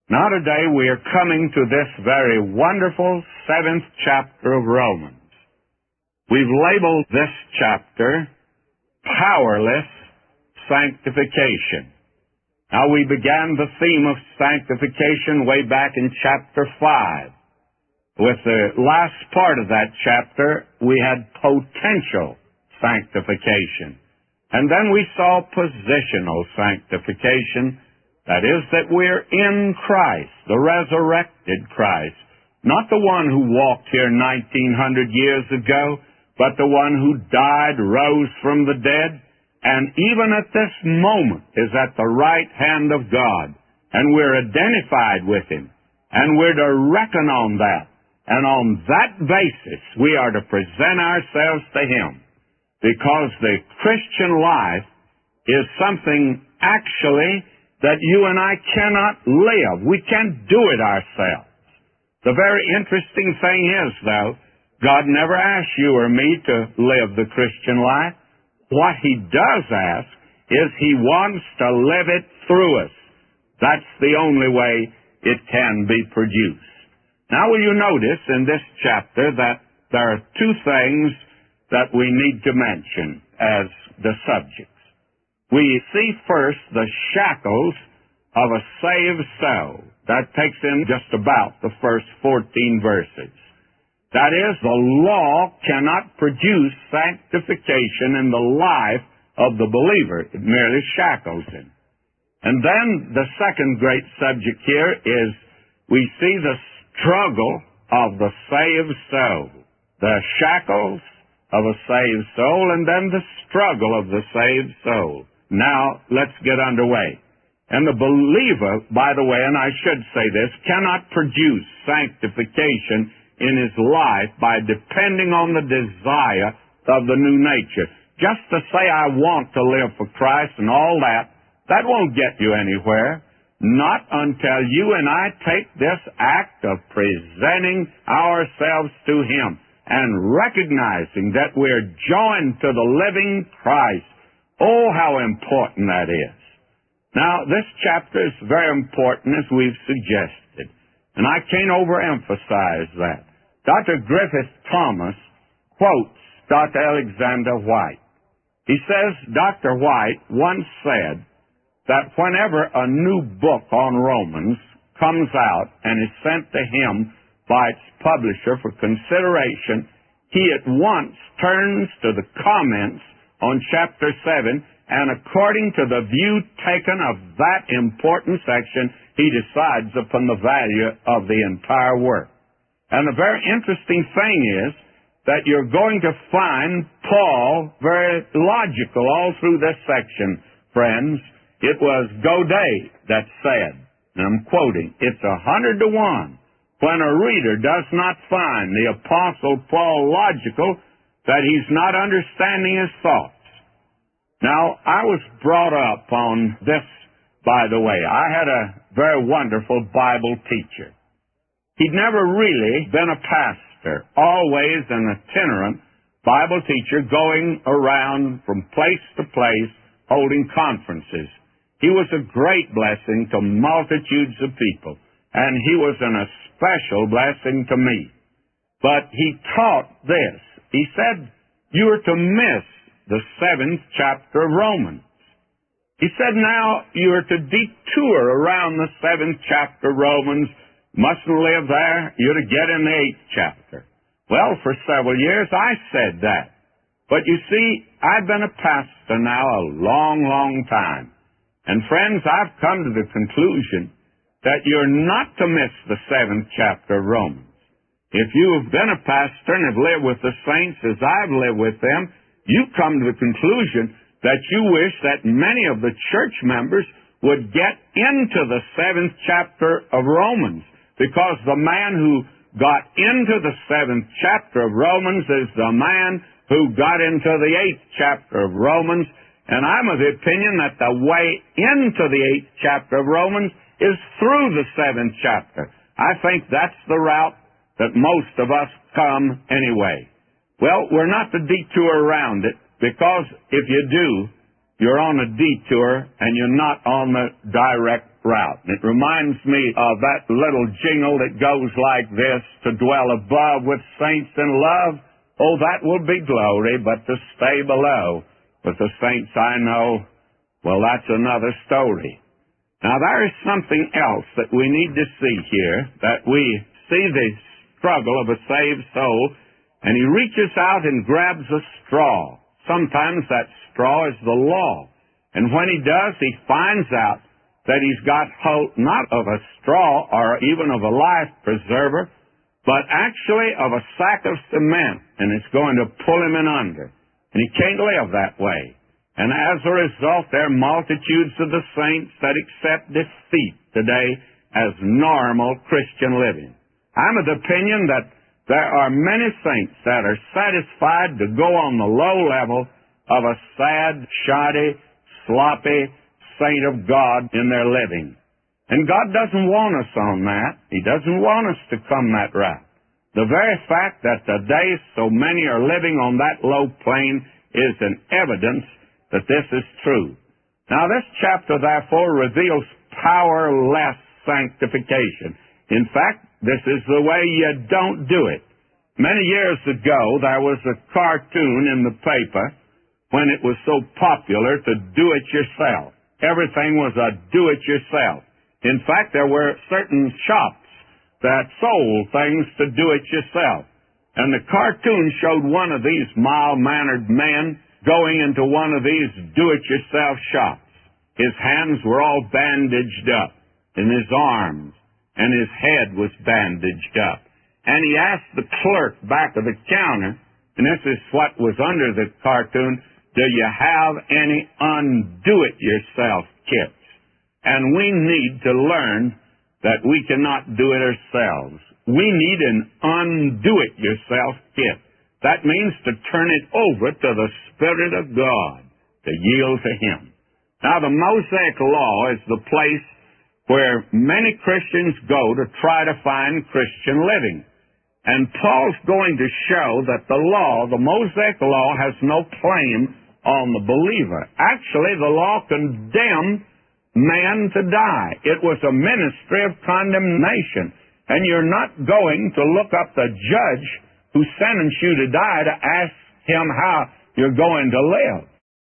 Now today we are coming to this very wonderful 7th chapter of Romans. We've labeled this chapter Powerless Sanctification. Now we began the theme of sanctification way back in chapter 5. With the last part of that chapter, we had potential sanctification. And then we saw positional sanctification. That is, that we're in Christ, the resurrected Christ. Not the one who walked here 1900 years ago, but the one who died, rose from the dead, and even at this moment is at the right hand of God. And we're identified with Him. And we're to reckon on that. And on that basis, we are to present ourselves to Him. Because the Christian life is something actually that you and I cannot live. We can't do it ourselves. The very interesting thing is, though, God never asked you or me to live the Christian life. What He does ask is He wants to live it through us. That's the only way it can be produced. Now, will you notice in this chapter that there are two things that we need to mention as the subjects. We see first the shackles of a saved soul. That takes in just about the first 14 verses. That is, the law cannot produce sanctification in the life of the believer. It merely shackles him. And then the second great subject here is we see the struggle of the saved soul. The shackles of a saved soul, and then the struggle of the saved soul. Now, let's get underway. And the believer, by the way, and I should say this, cannot produce sanctification in his life by depending on the desire of the new nature. Just to say, I want to live for Christ and all that, that won't get you anywhere. Not until you and I take this act of presenting ourselves to Him and recognizing that we're joined to the living Christ. Oh, how important that is. Now, this chapter is very important, as we've suggested, and I can't overemphasize that. Dr. Griffith Thomas quotes Dr. Alexander White. He says, Dr. White once said that whenever a new book on Romans comes out and is sent to him by its publisher for consideration, he at once turns to the comments on chapter 7, and according to the view taken of that important section, he decides upon the value of the entire work. And the very interesting thing is that you're going to find Paul very logical all through this section, friends. It was Godet that said, and I'm quoting, it's 100 to 1 when a reader does not find the Apostle Paul logical that he's not understanding his thoughts. Now, I was brought up on this, by the way. I had a very wonderful Bible teacher. He'd never really been a pastor, always an itinerant Bible teacher going around from place to place holding conferences. He was a great blessing to multitudes of people, and he was an especial blessing to me. But he taught this. He said, you are to miss the 7th chapter of Romans. He said, now you are to detour around the 7th chapter of Romans. Mustn't live there. You're to get in the 8th chapter. Well, for several years I said that. But you see, I've been a pastor now a long, long time. And friends, I've come to the conclusion that you're not to miss the 7th chapter of Romans. If you have been a pastor and have lived with the saints as I've lived with them, you come to the conclusion that you wish that many of the church members would get into the 7th chapter of Romans, because the man who got into the 7th chapter of Romans is the man who got into the 8th chapter of Romans. And I'm of the opinion that the way into the 8th chapter of Romans is through the 7th chapter. I think that's the route that most of us come anyway. Well, we're not to detour around it, because if you do, you're on a detour and you're not on the direct route. It reminds me of that little jingle that goes like this: to dwell above with saints in love, oh, that will be glory, but to stay below with the saints I know, well, that's another story. Now, there is something else that we need to see here, that we see the struggle of a saved soul, and he reaches out and grabs a straw. Sometimes that straw is the law. And when he does, he finds out that he's got hold not of a straw or even of a life preserver, but actually of a sack of cement, and it's going to pull him in under. And he can't live that way. And as a result, there are multitudes of the saints that accept defeat today as normal Christian living. I'm of the opinion that there are many saints that are satisfied to go on the low level of a sad, shoddy, sloppy saint of God in their living. And God doesn't want us on that. He doesn't want us to come that route. The very fact that today so many are living on that low plane is an evidence that this is true. Now, this chapter, therefore, reveals powerless sanctification. In fact, this is the way you don't do it. Many years ago, there was a cartoon in the paper when it was so popular to do it yourself. Everything was a do-it-yourself. In fact, there were certain shops that sold things to do it yourself. And the cartoon showed one of these mild-mannered men going into one of these do-it-yourself shops. His hands were all bandaged up, and his arms, and his head was bandaged up. And he asked the clerk back of the counter, and this is what was under the cartoon, do you have any undo-it-yourself kits? And we need to learn that we cannot do it ourselves. We need an undo-it-yourself kit. That means to turn it over to the Spirit of God, to yield to Him. Now, the Mosaic Law is the place where many Christians go to try to find Christian living. And Paul's going to show that the law, the Mosaic Law, has no claim on the believer. Actually, the law condemned man to die. It was a ministry of condemnation. And you're not going to look up the judge who sentenced you to die to ask him how you're going to live.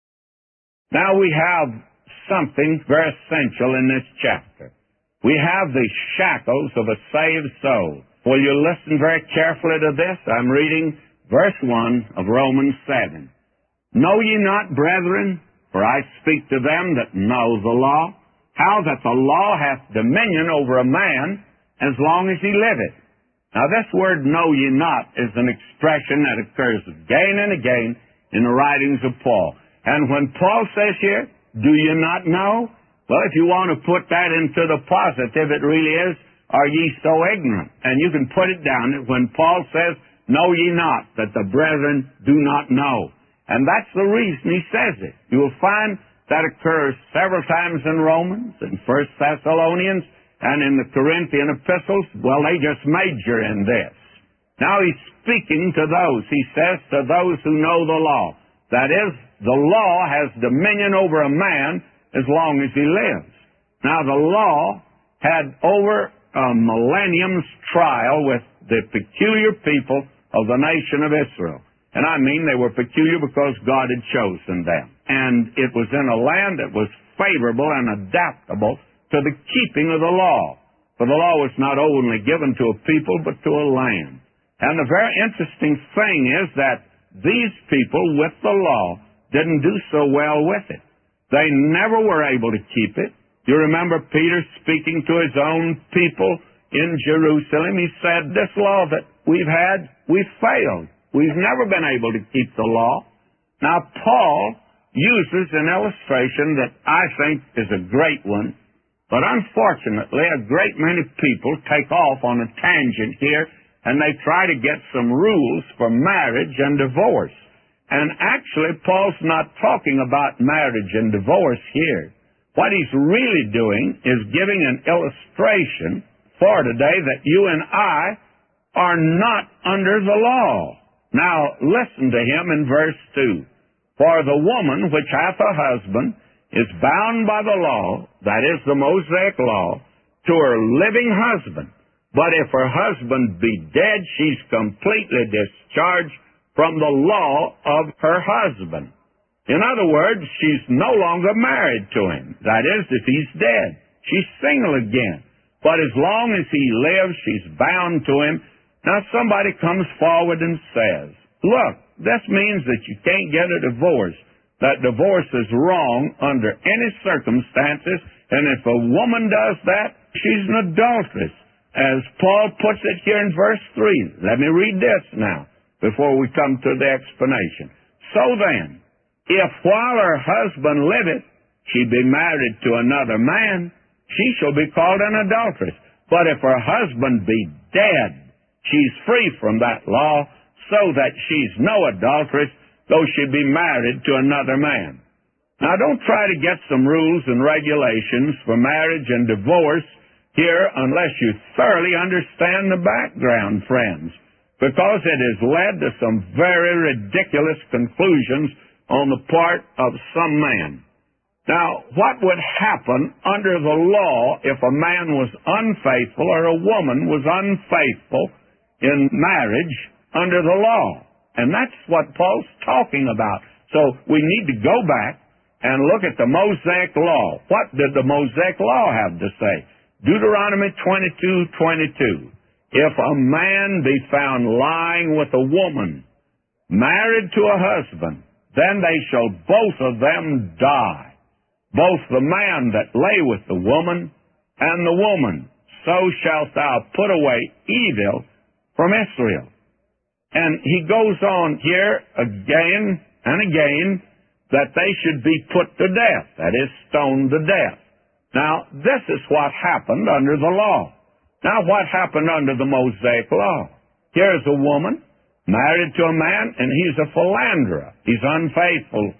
Now we have something very essential in this chapter. We have the shackles of a saved soul. Will you listen very carefully to this? I'm reading verse 1 of Romans 7. Know ye not, brethren, for I speak to them that know the law, how that the law hath dominion over a man as long as he liveth. Now this word know ye not is an expression that occurs again and again in the writings of Paul. And when Paul says here, do you not know? Well, if you want to put that into the positive, it really is, are ye so ignorant? And you can put it down when Paul says, know ye not, that the brethren do not know. And that's the reason he says it. You will find that occurs several times in Romans, in 1 Thessalonians, and in the Corinthian epistles. Well, they just major in this. Now he's speaking to those. He says to those who know the law. That is, the law has dominion over a man as long as he lives. Now the law had over a millennium's trial with the peculiar people of the nation of Israel. And I mean they were peculiar because God had chosen them. And it was in a land that was favorable and adaptable to the keeping of the law. For the law was not only given to a people, but to a land. And the very interesting thing is that these people with the law didn't do so well with it. They never were able to keep it. You remember Peter speaking to his own people in Jerusalem. He said, this law that we've had, we've failed. We've never been able to keep the law. Now, Paul uses an illustration that I think is a great one, but unfortunately, a great many people take off on a tangent here, and they try to get some rules for marriage and divorce. And actually, Paul's not talking about marriage and divorce here. What he's really doing is giving an illustration for today that you and I are not under the law. Now, listen to him in verse 2. For the woman which hath a husband is bound by the law, that is the Mosaic law, to her living husband. But if her husband be dead, she's completely discharged from the law of her husband. In other words, she's no longer married to him. That is, if he's dead. She's single again. But as long as he lives, she's bound to him. Now somebody comes forward and says, look, this means that you can't get a divorce. That divorce is wrong under any circumstances, and if a woman does that, she's an adulteress. As Paul puts it here in verse 3. Let me read this now, before we come to the explanation. So then, if while her husband liveth, she be married to another man, she shall be called an adulteress. But if her husband be dead, she's free from that law, so that she's no adulteress, though she be married to another man. Now, don't try to get some rules and regulations for marriage and divorce here unless you thoroughly understand the background, friends, because it has led to some very ridiculous conclusions on the part of some men. Now, what would happen under the law if a man was unfaithful or a woman was unfaithful in marriage under the law? And that's what Paul's talking about. So we need to go back and look at the Mosaic law. What did the Mosaic law have to say? Deuteronomy 22:22. If a man be found lying with a woman, married to a husband, then they shall both of them die. Both the man that lay with the woman and the woman. So shalt thou put away evil from Israel. And he goes on here again and again that they should be put to death, that is, stoned to death. Now, this is what happened under the law. Now, what happened under the Mosaic law? Here's a woman married to a man, and he's a philanderer. He's unfaithful.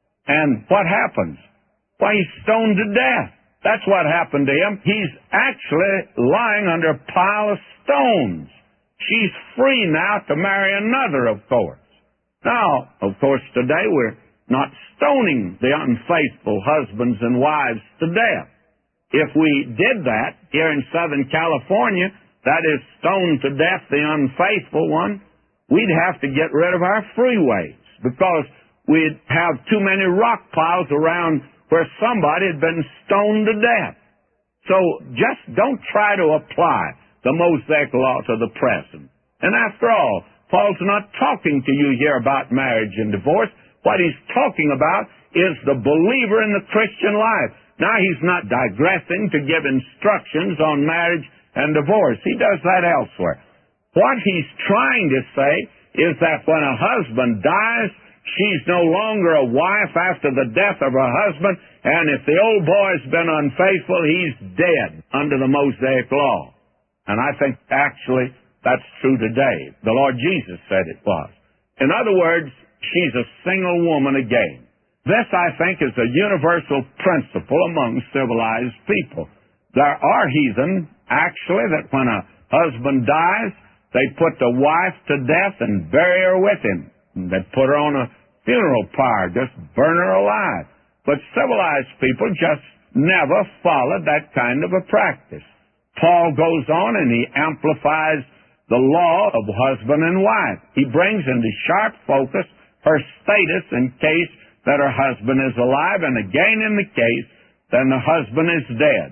And what happens? Why, he's stoned to death. That's what happened to him. He's actually lying under a pile of stones. She's free now to marry another, of course. Now, of course, today we're not stoning the unfaithful husbands and wives to death. If we did that here in Southern California, that is, stone to death the unfaithful one, we'd have to get rid of our freeways because we'd have too many rock piles around where somebody had been stoned to death. So just don't try to apply the Mosaic law to the present. And after all, Paul's not talking to you here about marriage and divorce. What he's talking about is the believer in the Christian life. Now, he's not digressing to give instructions on marriage and divorce. He does that elsewhere. What he's trying to say is that when a husband dies, she's no longer a wife after the death of her husband, and if the old boy's been unfaithful, he's dead under the Mosaic law. And I think actually that's true today. The Lord Jesus said it was. In other words, she's a single woman again. This, I think, is a universal principle among civilized people. There are heathen, actually, that when a husband dies, they put the wife to death and bury her with him. They put her on a funeral pyre, just burn her alive. But civilized people just never followed that kind of a practice. Paul goes on and he amplifies the law of husband and wife. He brings into sharp focus her status in case that her husband is alive, and again in the case that the husband is dead.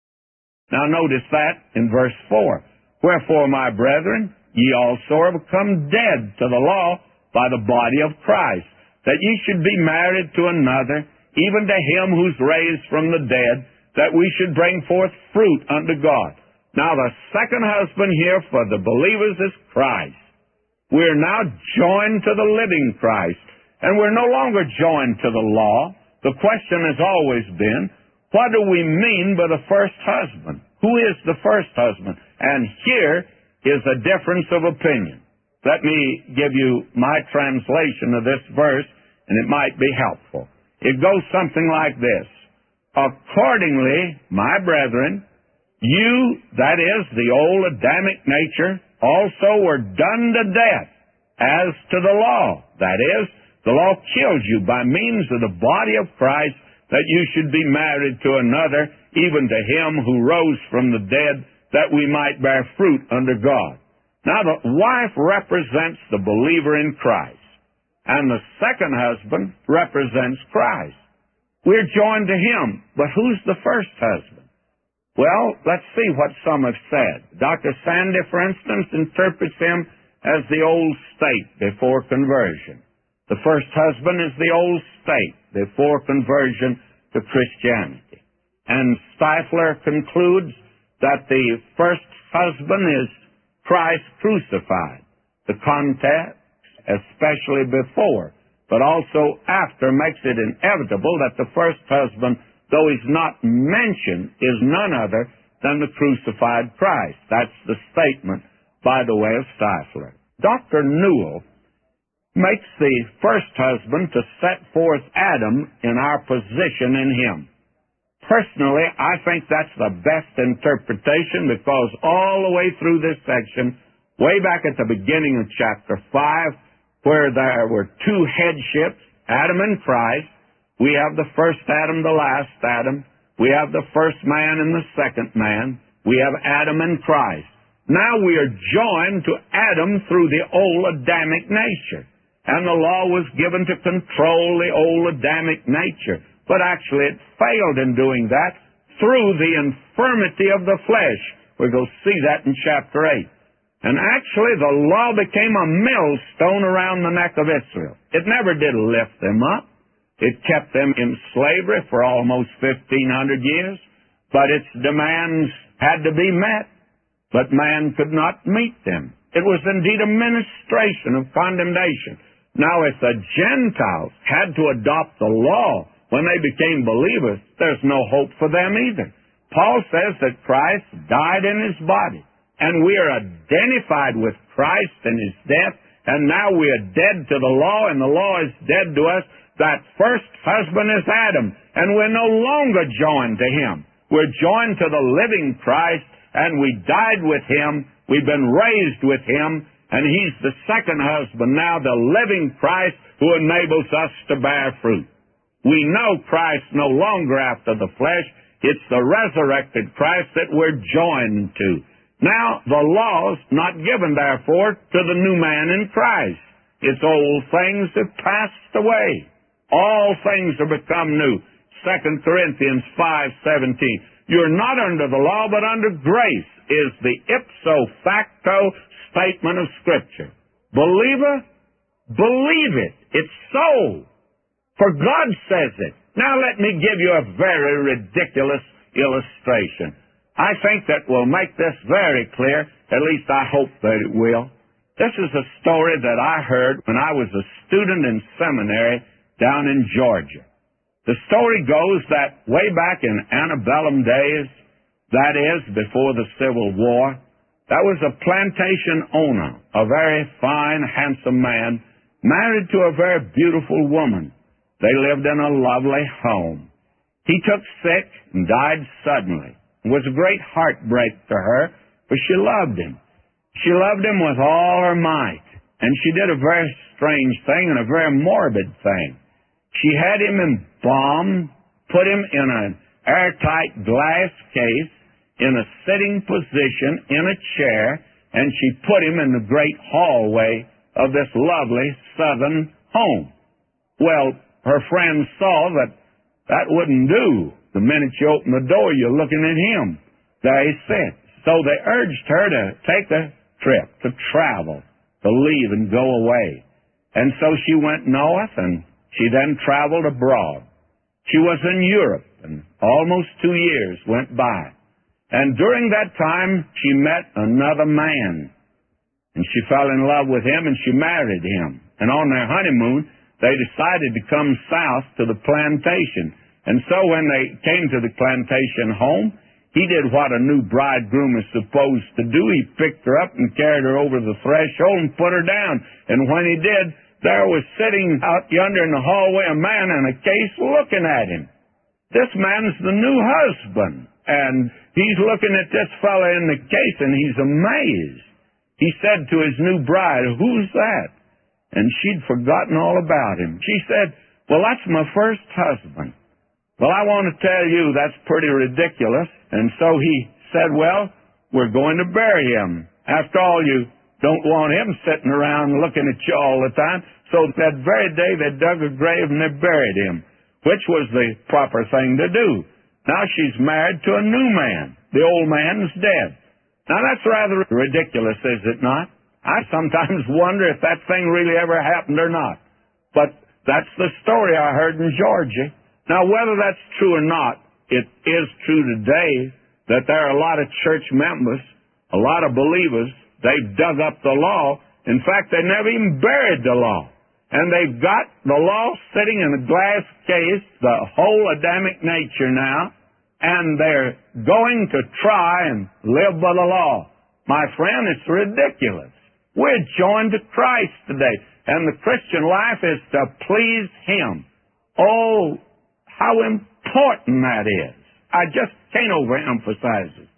Now notice that in verse 4. Wherefore, my brethren, ye also are become dead to the law by the body of Christ, that ye should be married to another, even to him who's raised from the dead, that we should bring forth fruit unto God. Now the second husband here for the believers is Christ. We're now joined to the living Christ. And we're no longer joined to the law. The question has always been, what do we mean by the first husband? Who is the first husband? And here is a difference of opinion. Let me give you my translation of this verse, and it might be helpful. It goes something like this. Accordingly, my brethren, you, that is, the old Adamic nature, also were done to death as to the law. That is, the law kills you by means of the body of Christ, that you should be married to another, even to him who rose from the dead, that we might bear fruit unto God. Now, the wife represents the believer in Christ, and the second husband represents Christ. We're joined to him, but who's the first husband? Well, let's see what some have said. Dr. Sandy, for instance, interprets him as the old state before conversion. The first husband is the old state before conversion to Christianity. And Stifler concludes that the first husband is Christ crucified. The context, especially before, but also after, makes it inevitable that the first husband, though he's not mentioned, is none other than the crucified Christ. That's the statement, by the way, of Stifler. Dr. Newell makes the first husband to set forth Adam in our position in him. Personally, I think that's the best interpretation, because all the way through this section, way back at the beginning of chapter 5, where there were two headships, Adam and Christ, we have the first Adam, the last Adam. We have the first man and the second man. We have Adam and Christ. Now we are joined to Adam through the old Adamic nature. And the law was given to control the old Adamic nature. But actually it failed in doing that through the infirmity of the flesh. We're going to see that in chapter 8. And actually the law became a millstone around the neck of Israel. It never did lift them up. It kept them in slavery for almost 1,500 years. But its demands had to be met. But man could not meet them. It was indeed a ministration of condemnation. Now, if the Gentiles had to adopt the law when they became believers, there's no hope for them either. Paul says that Christ died in his body, and we are identified with Christ in his death, and now we are dead to the law, and the law is dead to us. That first husband is Adam, and we're no longer joined to him. We're joined to the living Christ, and we died with him. We've been raised with him, and he's the second husband now, the living Christ who enables us to bear fruit. We know Christ no longer after the flesh. It's the resurrected Christ that we're joined to. Now, the law's not given, therefore, to the new man in Christ. Its old things have passed away. All things are become new. 2 Corinthians 5:17. You're not under the law, but under grace is the ipso facto statement of Scripture. Believer, believe it. It's so. For God says it. Now let me give you a very ridiculous illustration. I think that will make this very clear. At least I hope that it will. This is a story that I heard when I was a student in seminary down in Georgia. The story goes that way back in antebellum days, that is, before the Civil War, there was a plantation owner, a very fine, handsome man, married to a very beautiful woman. They lived in a lovely home. He took sick and died suddenly. It was a great heartbreak to her, for she loved him. She loved him with all her might, and she did a very strange thing and a very morbid thing. She had him embalmed, put him in an airtight glass case, in a sitting position, in a chair, and she put him in the great hallway of this lovely southern home. Well, her friends saw that that wouldn't do. The minute you open the door, you're looking at him. There he sits. So they urged her to take a trip, to travel, to leave and go away. And so she went north, and she then traveled abroad. She was in Europe, and almost 2 years went by. And during that time, she met another man. And she fell in love with him, and she married him. And on their honeymoon, they decided to come south to the plantation. And so when they came to the plantation home, he did what a new bridegroom is supposed to do. He picked her up and carried her over the threshold and put her down. And when he did, there was sitting out yonder in the hallway a man in a case looking at him. This man's the new husband. And he's looking at this fella in the case, and he's amazed. He said to his new bride, "Who's that?" And she'd forgotten all about him. She said, "Well, that's my first husband." Well, I want to tell you that's pretty ridiculous. And so he said, well, we're going to bury him. After all, you don't want him sitting around looking at you all the time. So that very day they dug a grave and they buried him, which was the proper thing to do. Now she's married to a new man. The old man's dead. Now that's rather ridiculous, is it not? I sometimes wonder if that thing really ever happened or not. But that's the story I heard in Georgia. Now, whether that's true or not, it is true today that there are a lot of church members, a lot of believers, they've dug up the law. In fact, they never even buried the law. And they've got the law sitting in a glass case, the whole Adamic nature now, and they're going to try and live by the law. My friend, it's ridiculous. We're joined to Christ today, and the Christian life is to please Him. Oh, how important that is. I just can't overemphasize it.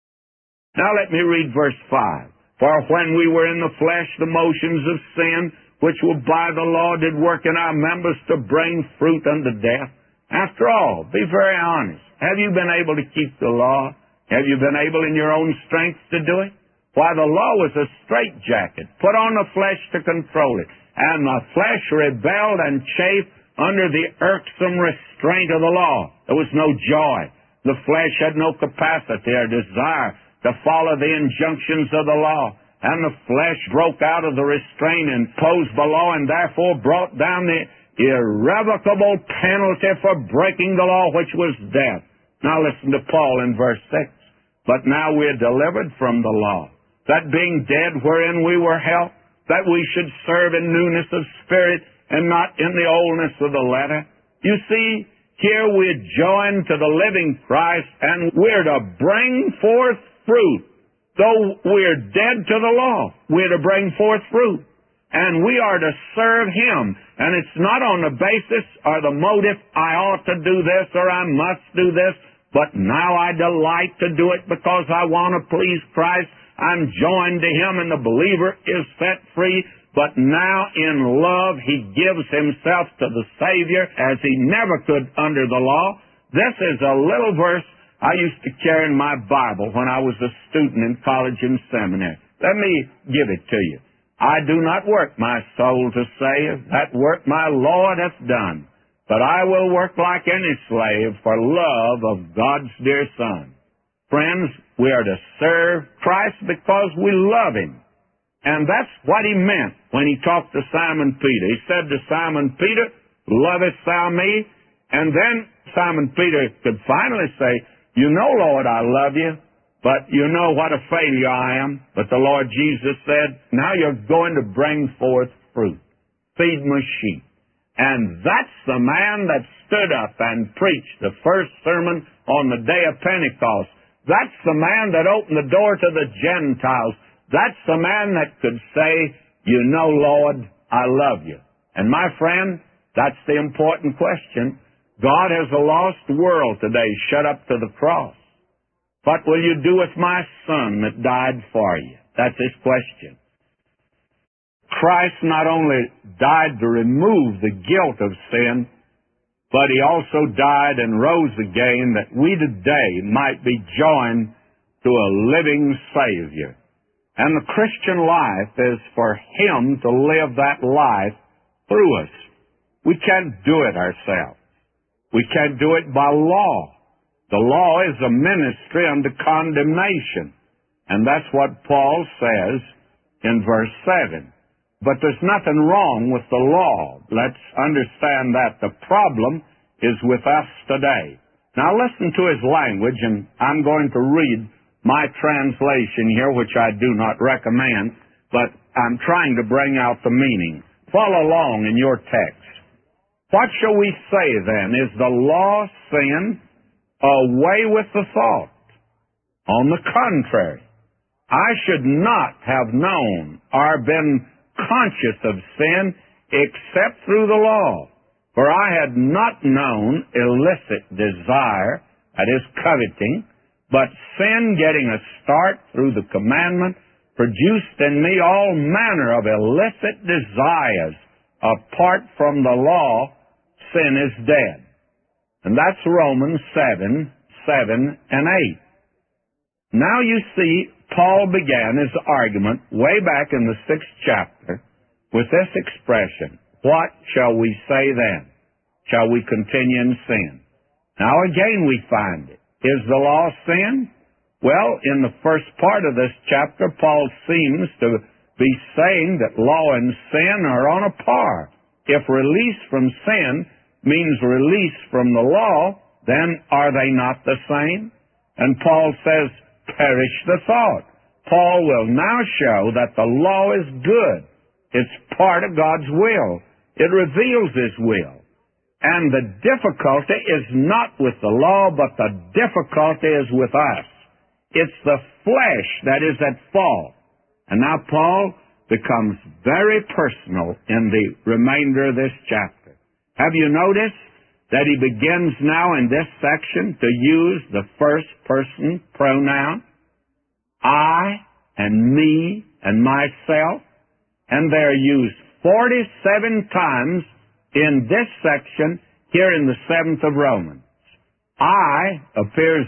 Now let me read verse 5. For when we were in the flesh, the motions of sin, which were by the law, did work in our members to bring fruit unto death. After all, be very honest. Have you been able to keep the law? Have you been able in your own strength to do it? Why, the law was a straitjacket, put on the flesh to control it. And the flesh rebelled and chafed under the irksome restraint of the law. There was no joy. The flesh had no capacity or desire to follow the injunctions of the law. And the flesh broke out of the restraint imposed by law and therefore brought down the irrevocable penalty for breaking the law, which was death. Now listen to Paul in verse 6. But now we are delivered from the law, that being dead wherein we were held, that we should serve in newness of spirit and not in the oldness of the letter. You see, here we're joined to the living Christ, and we're to bring forth fruit. Though we're dead to the law, we're to bring forth fruit. And we are to serve Him. And it's not on the basis or the motive, I ought to do this or I must do this, but now I delight to do it because I want to please Christ. I'm joined to Him, and the believer is set free. But now in love He gives Himself to the Savior as He never could under the law. This is a little verse I used to carry in my Bible when I was a student in college and seminary. Let me give it to you. I do not work my soul to save. That work my Lord hath done. But I will work like any slave for love of God's dear Son. Friends, we are to serve Christ because we love Him. And that's what He meant when He talked to Simon Peter. He said to Simon Peter, lovest thou me? And then Simon Peter could finally say, you know, Lord, I love you, but you know what a failure I am. But the Lord Jesus said, now you're going to bring forth fruit. Feed my sheep. And that's the man that stood up and preached the first sermon on the day of Pentecost. That's the man that opened the door to the Gentiles. That's the man that could say, you know, Lord, I love you. And my friend, that's the important question. God has a lost world today shut up to the cross. What will you do with my Son that died for you? That's His question. Christ not only died to remove the guilt of sin, but He also died and rose again that we today might be joined to a living Savior. And the Christian life is for Him to live that life through us. We can't do it ourselves. We can't do it by law. The law is a ministry unto condemnation. And that's what Paul says in verse 7. But there's nothing wrong with the law. Let's understand that. The problem is with us today. Now listen to his language, and I'm going to read my translation here, which I do not recommend, but I'm trying to bring out the meaning. Follow along in your text. What shall we say then? Is the law sin? Away with the thought. On the contrary, I should not have known or been conscious of sin except through the law. For I had not known illicit desire, that is coveting, but sin getting a start through the commandment produced in me all manner of illicit desires. Apart from the law, sin is dead. And that's Romans 7, 7 and 8. Now you see, Paul began his argument way back in the 6th chapter with this expression, what shall we say then? Shall we continue in sin? Now again we find it. Is the law sin? Well, in the first part of this chapter, Paul seems to be saying that law and sin are on a par. If release from sin means release from the law, then are they not the same? And Paul says, perish the thought. Paul will now show that the law is good. It's part of God's will. It reveals His will. And the difficulty is not with the law, but the difficulty is with us. It's the flesh that is at fault. And now Paul becomes very personal in the remainder of this chapter. Have you noticed that he begins now in this section to use the first person pronoun? I and me and myself. And they're used 47 times in this section here in the 7th of Romans. I appears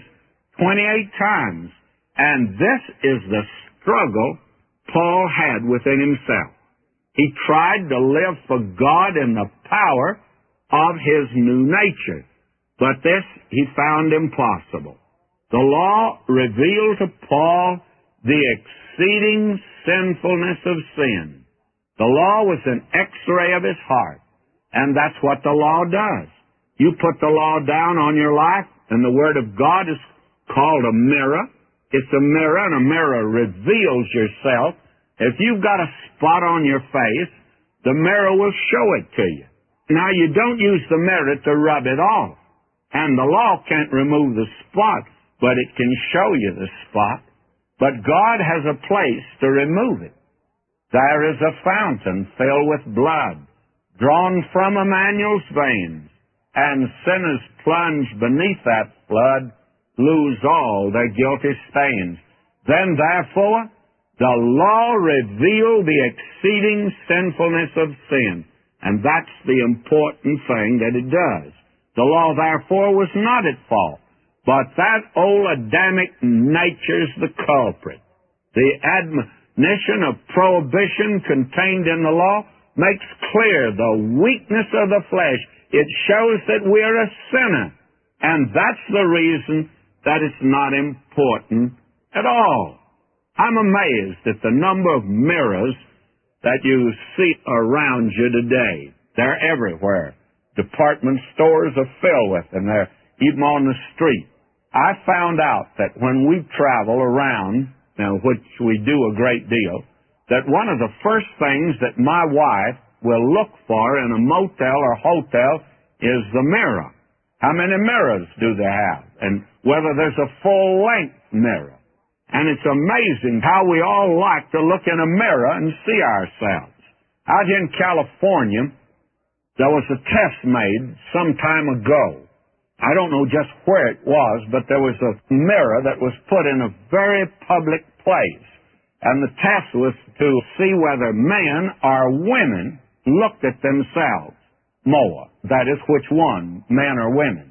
28 times. And this is the struggle Paul had within himself. He tried to live for God in the power of his new nature. But this he found impossible. The law revealed to Paul the exceeding sinfulness of sin. The law was an x-ray of his heart. And that's what the law does. You put the law down on your life, and the Word of God is called a mirror. It's a mirror, and a mirror reveals yourself. If you've got a spot on your face, the mirror will show it to you. Now, you don't use the mirror to rub it off. And the law can't remove the spot, but it can show you the spot. But God has a place to remove it. There is a fountain filled with blood, drawn from Emmanuel's veins, and sinners plunge beneath that flood, lose all their guilty stains. Then, therefore, the law revealed the exceeding sinfulness of sin. And that's the important thing that it does. The law, therefore, was not at fault. But that old Adamic nature's the culprit. The admonition of prohibition contained in the law makes clear the weakness of the flesh. It shows that we're a sinner. And that's the reason that it's not important at all. I'm amazed at the number of mirrors that you see around you today. They're everywhere. Department stores are filled with them. They're even on the street. I found out that when we travel around, which we do a great deal, that one of the first things that my wife will look for in a motel or hotel is the mirror. How many mirrors do they have? And whether there's a full-length mirror. And it's amazing how we all like to look in a mirror and see ourselves. Out here in California, there was a test made some time ago. I don't know just where it was, but there was a mirror that was put in a very public place. And the test was to see whether men or women looked at themselves more. That is, which one, men or women.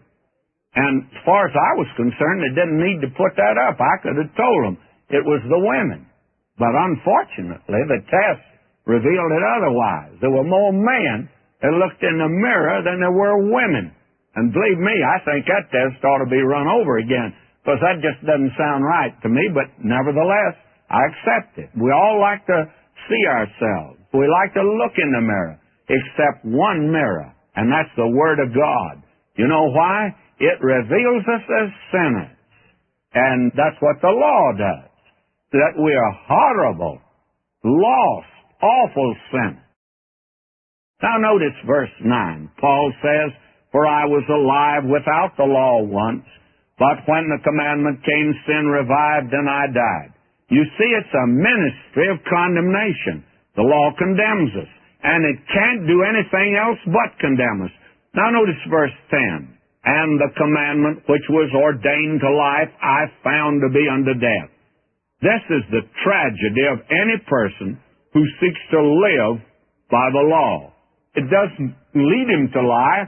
And as far as I was concerned, they didn't need to put that up. I could have told them it was the women. But unfortunately, the test revealed it otherwise. There were more men that looked in the mirror than there were women. And believe me, I think that test ought to be run over again, because that just doesn't sound right to me, but nevertheless, I accept it. We all like to see ourselves. We like to look in the mirror, except one mirror, and that's the Word of God. You know why? It reveals us as sinners. And that's what the law does. That we are horrible, lost, awful sinners. Now notice verse 9. Paul says, for I was alive without the law once, but when the commandment came, sin revived and I died. You see, it's a ministry of condemnation. The law condemns us, and it can't do anything else but condemn us. Now notice verse 10. And the commandment which was ordained to life I found to be unto death. This is the tragedy of any person who seeks to live by the law. It doesn't lead him to life.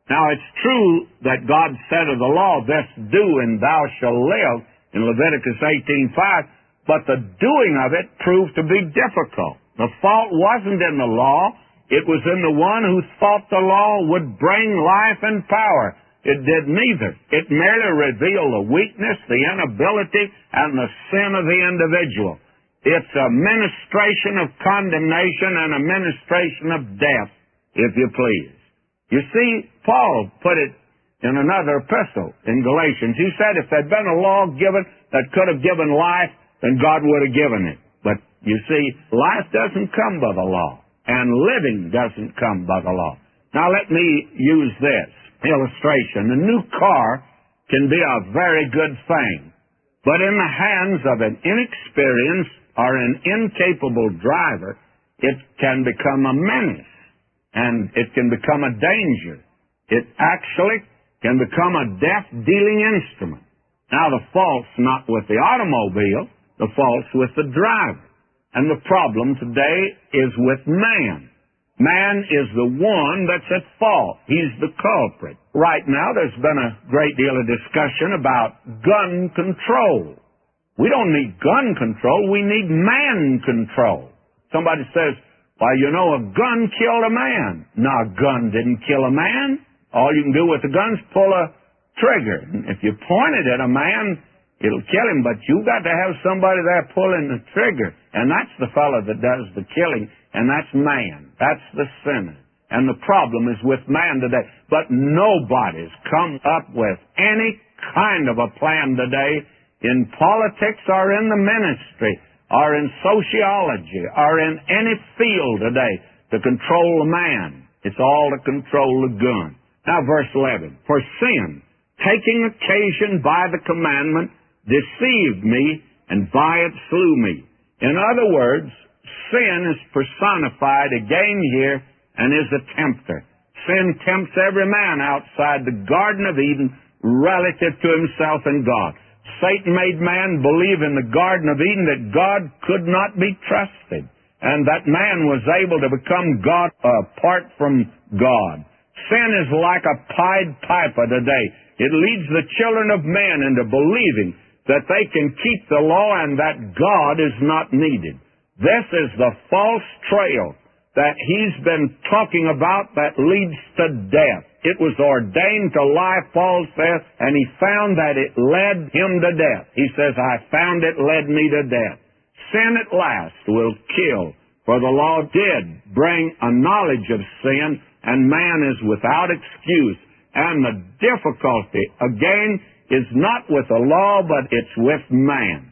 Now, it's true that God said of the law, this do and thou shalt live, in Leviticus 18:5, but the doing of it proved to be difficult. The fault wasn't in the law. It was in the one who thought the law would bring life and power. It did neither. It merely revealed the weakness, the inability, and the sin of the individual. It's a ministration of condemnation and a ministration of death, if you please. You see, Paul put it in another epistle in Galatians. He said if there'd been a law given that could have given life, then God would have given it. But you see, life doesn't come by the law, and living doesn't come by the law. Now let me use this illustration. A new car can be a very good thing, but in the hands of an inexperienced or an incapable driver, it can become a menace, and it can become a danger. It actually can become a death-dealing instrument. Now, the fault's not with the automobile, the fault's with the driver. And the problem today is with man. Man is the one that's at fault. He's the culprit. Right now, there's been a great deal of discussion about gun control. We don't need gun control, we need man control. Somebody says, well, you know, a gun killed a man. No, a gun didn't kill a man. All you can do with the gun is pull a trigger. If you point it at a man, it'll kill him, but you've got to have somebody there pulling the trigger. And that's the fellow that does the killing, and that's man. That's the sinner. And the problem is with man today. But nobody's come up with any kind of a plan today in politics or in the ministry or in sociology or in any field today to control a man. It's all to control the gun. Now, verse 11. For sin, taking occasion by the commandment, deceived me, and by it slew me. In other words, sin is personified again here and is a tempter. Sin tempts every man outside the Garden of Eden relative to himself and God. Satan made man believe in the Garden of Eden that God could not be trusted, and that man was able to become God apart from God. Sin is like a Pied Piper today. It leads the children of men into believing that they can keep the law and that God is not needed. This is the false trail that he's been talking about that leads to death. It was ordained to lie, Paul says, and he found that it led him to death. He says, I found it led me to death. Sin at last will kill, for the law did bring a knowledge of sin, and man is without excuse. And the difficulty, again, is not with the law, but it's with man.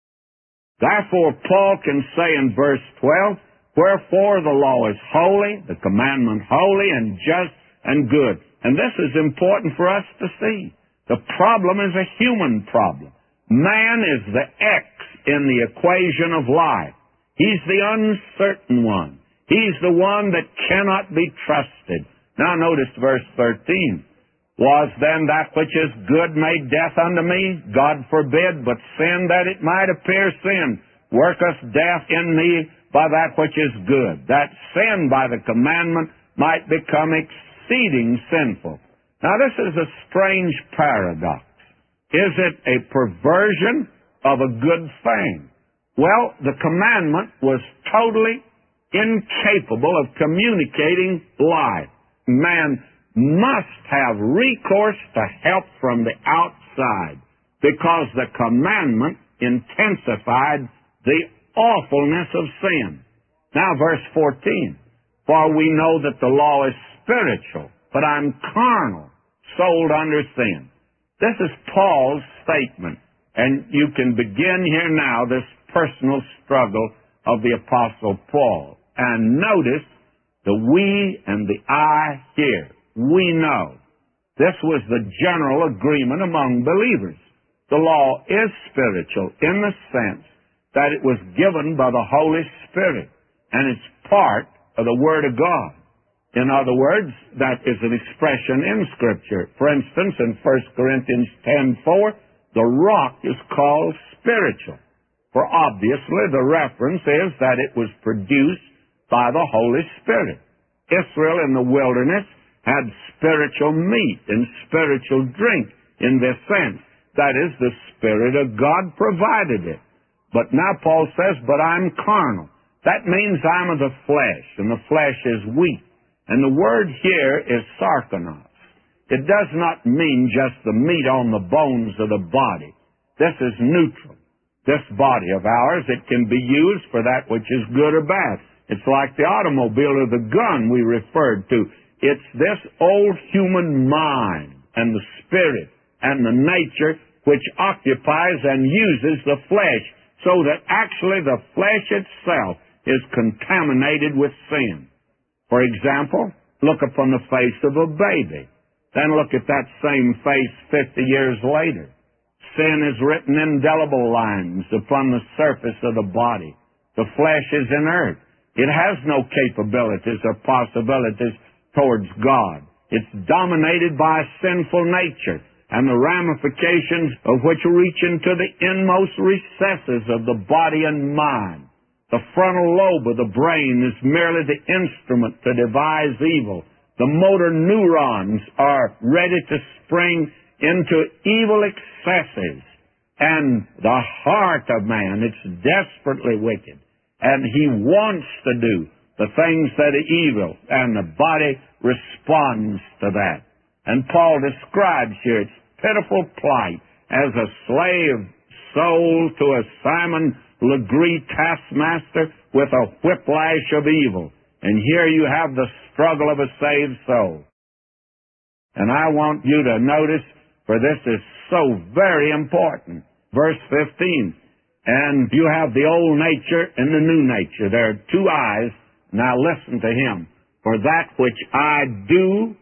Therefore, Paul can say in verse 12, wherefore the law is holy, the commandment holy and just and good. And this is important for us to see. The problem is a human problem. Man is the X in the equation of life. He's the uncertain one. He's the one that cannot be trusted. Now notice verse 13. Was then that which is good made death unto me? God forbid, but sin that it might appear sin. Worketh death in me by that which is good, that sin by the commandment might become exceeding sinful. Now this is a strange paradox. Is it a perversion of a good thing? Well, the commandment was totally incapable of communicating life. Man must have recourse to help from the outside because the commandment intensified the awfulness of sin. Now verse 14. For we know that the law is spiritual, but I'm carnal, sold under sin. This is Paul's statement, and you can begin here now this personal struggle of the Apostle Paul. And notice the we and the I here. We know. This was the general agreement among believers. The law is spiritual in the sense that it was given by the Holy Spirit, and it's part of the Word of God. In other words, that is an expression in Scripture. For instance, in 1 Corinthians 10:4, the rock is called spiritual. For obviously the reference is that it was produced by the Holy Spirit. Israel in the wilderness had spiritual meat and spiritual drink in this sense. That is, the Spirit of God provided it. But now Paul says, but I'm carnal. That means I'm of the flesh, and the flesh is weak. And the word here is sarkonos. It does not mean just the meat on the bones of the body. This is neutral. This body of ours, it can be used for that which is good or bad. It's like the automobile or the gun we referred to. It's this old human mind and the spirit and the nature which occupies and uses the flesh, so that actually the flesh itself is contaminated with sin. For example, look upon the face of a baby. Then look at that same face 50 years later. Sin is written indelible lines upon the surface of the body. The flesh is inert. It has no capabilities or possibilities towards God. It's dominated by a sinful nature, and the ramifications of which reach into the inmost recesses of the body and mind. The frontal lobe of the brain is merely the instrument to devise evil. The motor neurons are ready to spring into evil excesses. And the heart of man, it's desperately wicked. And he wants to do the things that are evil, and the body responds to that. And Paul describes here its pitiful plight as a slave sold to a Simon Legree taskmaster with a whiplash of evil. And here you have the struggle of a saved soul. And I want you to notice, for this is so very important, verse 15. And you have the old nature and the new nature. There are two eyes. Now listen to him. For that which I do,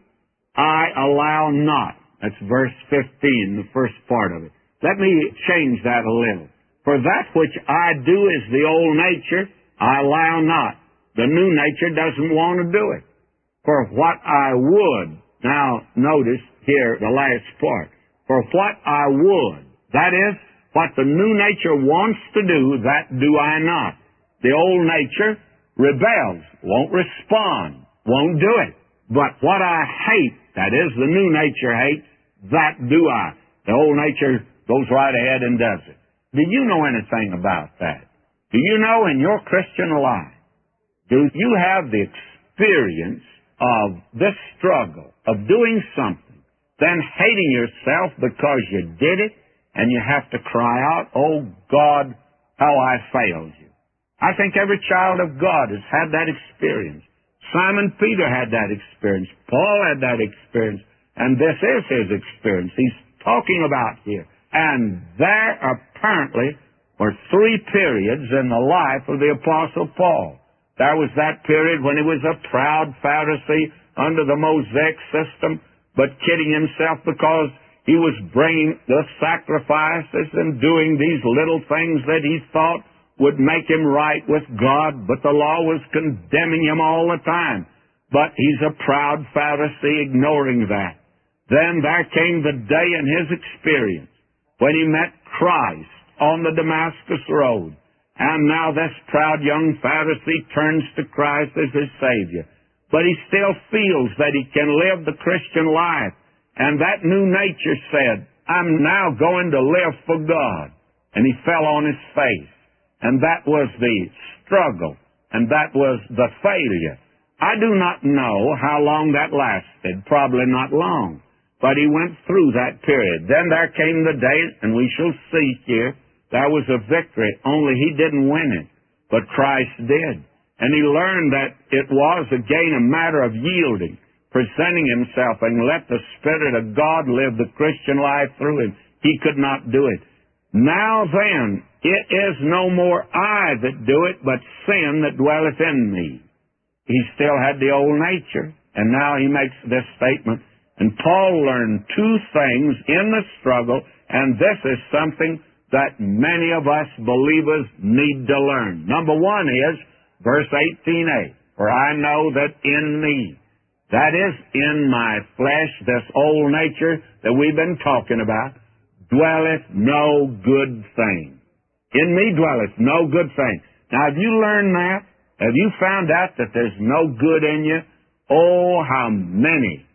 I allow not. That's verse 15, the first part of it. Let me change that a little. For that which I do is the old nature, I allow not. The new nature doesn't want to do it. For what I would, now notice here the last part. For what I would, that is, what the new nature wants to do, that do I not. The old nature rebels, won't respond, won't do it. But what I hate, that is, the new nature hates, that do I. The old nature goes right ahead and does it. Do you know anything about that? Do you know in your Christian life, do you have the experience of this struggle of doing something, then hating yourself because you did it, and you have to cry out, oh God, how I failed you? I think every child of God has had that experience. Simon Peter had that experience. Paul had that experience. And this is his experience he's talking about here. And there apparently were three periods in the life of the Apostle Paul. There was that period when he was a proud Pharisee under the Mosaic system, but kidding himself because he was bringing the sacrifices and doing these little things that he thought would make him right with God, but the law was condemning him all the time. But he's a proud Pharisee ignoring that. Then there came the day in his experience when he met Christ on the Damascus Road. And now this proud young Pharisee turns to Christ as his Savior. But he still feels that he can live the Christian life. And that new nature said, I'm now going to live for God. And he fell on his face. And that was the struggle. And that was the failure. I do not know how long that lasted. Probably not long. But he went through that period. Then there came the day, and we shall see here, there was a victory, only he didn't win it, but Christ did. And he learned that it was again a matter of yielding, presenting himself, and let the Spirit of God live the Christian life through him. He could not do it. Now then, it is no more I that do it, but sin that dwelleth in me. He still had the old nature, and now he makes this statement. And Paul learned two things in the struggle, and this is something that many of us believers need to learn. Number one is, verse 18a, for I know that in me, that is, in my flesh, this old nature that we've been talking about, dwelleth no good thing. In me dwelleth no good thing. Now, have you learned that? Have you found out that there's no good in you? Oh, how many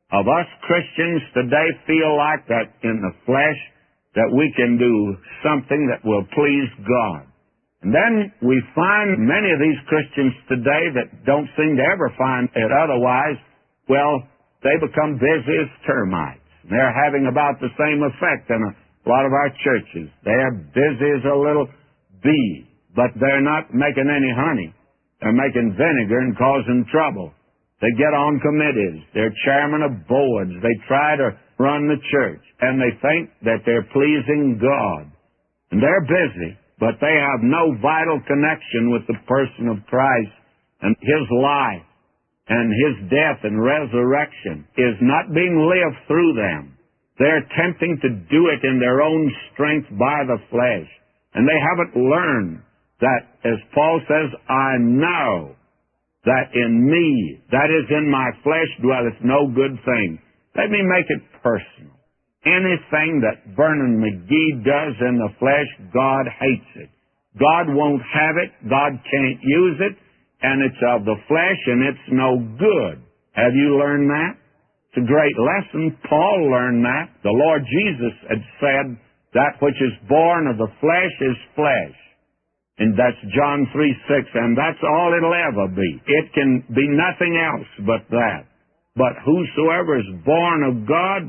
of us Christians today feel like that in the flesh that we can do something that will please God. And then we find many of these Christians today that don't seem to ever find it otherwise, well, they become busy as termites. They're having about the same effect in a lot of our churches. They're busy as a little bee, but they're not making any honey. They're making vinegar and causing trouble. They get on committees. They're chairman of boards. They try to run the church, and they think that they're pleasing God. And they're busy, but they have no vital connection with the person of Christ, and His life and His death and resurrection is not being lived through them. They're attempting to do it in their own strength by the flesh, and they haven't learned that, as Paul says, I know that in me, that is in my flesh, dwelleth no good thing. Let me make it personal. Anything that Vernon McGee does in the flesh, God hates it. God won't have it. God can't use it. And it's of the flesh, and it's no good. Have you learned that? It's a great lesson. Paul learned that. The Lord Jesus had said, that which is born of the flesh is flesh. And that's John 3:6, and that's all it'll ever be. It can be nothing else but that. But whosoever is born of God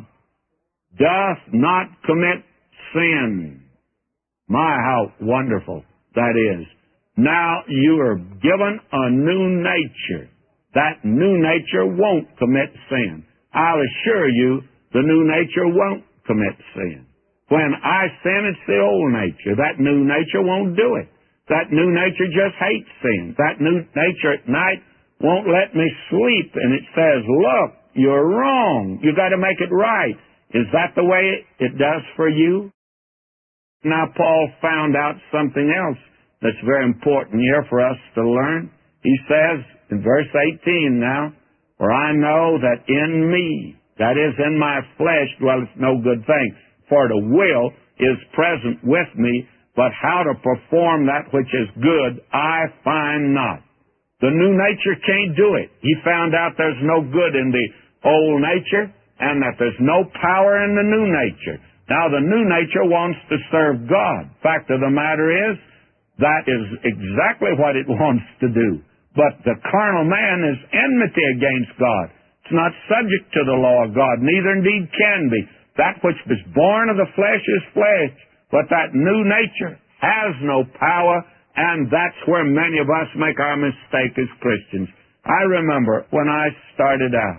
doth not commit sin. My, how wonderful that is. Now you are given a new nature. That new nature won't commit sin. I'll assure you, the new nature won't commit sin. When I sin, it's the old nature. That new nature won't do it. That new nature just hates sin. That new nature at night won't let me sleep, and it says, look, you're wrong. You got to make it right. Is that the way it does for you? Now, Paul found out something else that's very important here for us to learn. He says in verse 18 now, for I know that in me, that is in my flesh, dwelleth no good thing. For the will is present with me, but how to perform that which is good, I find not. The new nature can't do it. He found out there's no good in the old nature, and that there's no power in the new nature. Now, the new nature wants to serve God. Fact of the matter is, that is exactly what it wants to do. But the carnal man is enmity against God. It's not subject to the law of God, neither indeed can be. That which is born of the flesh is flesh, but that new nature has no power, and that's where many of us make our mistake as Christians. I remember when I started out,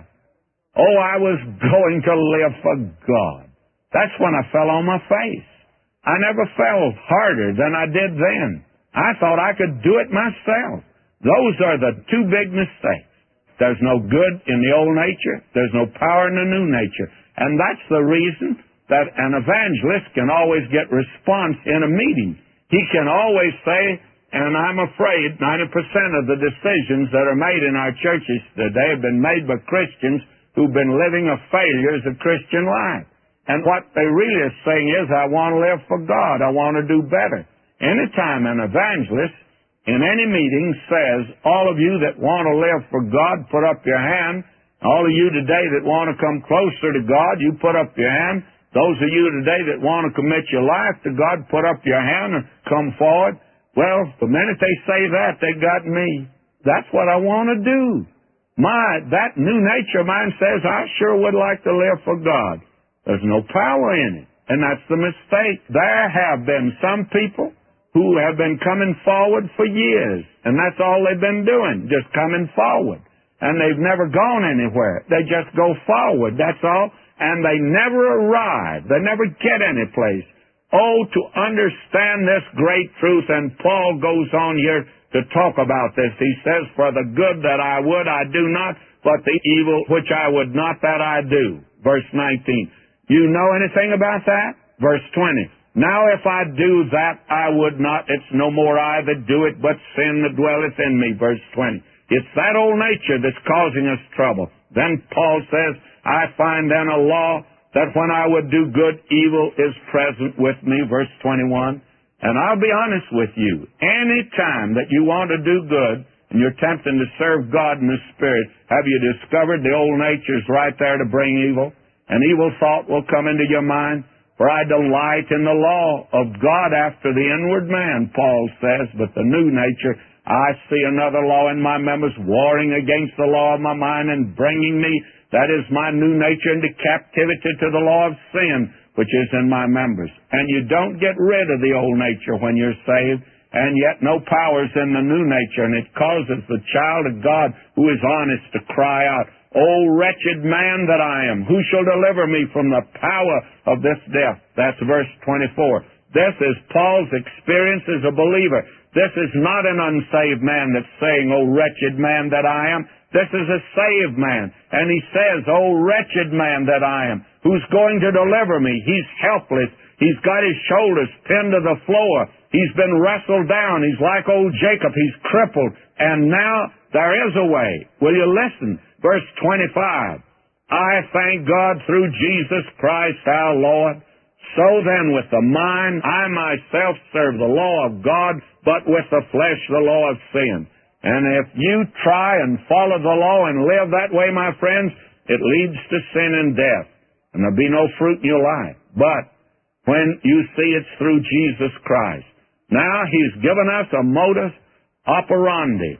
I was going to live for God. That's when I fell on my face. I never fell harder than I did then. I thought I could do it myself. Those are the two big mistakes. There's no good in the old nature. There's no power in the new nature. And that's the reason that an evangelist can always get response in a meeting. He can always say, and I'm afraid 90% of the decisions that are made in our churches today have been made by Christians who've been living a failure as a Christian life. And what they really are saying is, I want to live for God. I want to do better. Anytime an evangelist in any meeting says, all of you that want to live for God, put up your hand. All of you today that want to come closer to God, you put up your hand. Those of you today that want to commit your life to God, put up your hand and come forward. Well, the minute they say that, they got me. That's what I want to do. That new nature of mine says, I sure would like to live for God. There's no power in it. And that's the mistake. There have been some people who have been coming forward for years, and that's all they've been doing, just coming forward. And they've never gone anywhere. They just go forward, that's all. And they never arrive. They never get any place. Oh, to understand this great truth, and Paul goes on here to talk about this. He says, for the good that I would, I do not, but the evil which I would not, that I do. Verse 19. You know anything about that? Verse 20. Now if I do that, I would not. It's no more I that do it, but sin that dwelleth in me. Verse 20. It's that old nature that's causing us trouble. Then Paul says, I find then a law that when I would do good, evil is present with me. Verse 21. And I'll be honest with you. Any time that you want to do good and you're tempting to serve God in the Spirit, have you discovered the old nature's right there to bring evil? An evil thought will come into your mind. For I delight in the law of God after the inward man, Paul says, but the new nature, I see another law in my members, warring against the law of my mind and bringing me, that is my new nature, into captivity to the law of sin, which is in my members. And you don't get rid of the old nature when you're saved, and yet no power's in the new nature, and it causes the child of God who is honest to cry out, O wretched man that I am, who shall deliver me from the power of this death? That's verse 24. This is Paul's experience as a believer. This is not an unsaved man that's saying, O wretched man that I am. This is a saved man. And he says, O wretched man that I am, who's going to deliver me? He's helpless. He's got his shoulders pinned to the floor. He's been wrestled down. He's like old Jacob. He's crippled. And now there is a way. Will you listen? Verse 25, I thank God through Jesus Christ our Lord. So then with the mind I myself serve the law of God, but with the flesh the law of sin. And if you try and follow the law and live that way, my friends, it leads to sin and death. And there'll be no fruit in your life. But when you see it's through Jesus Christ. Now He's given us a modus operandi.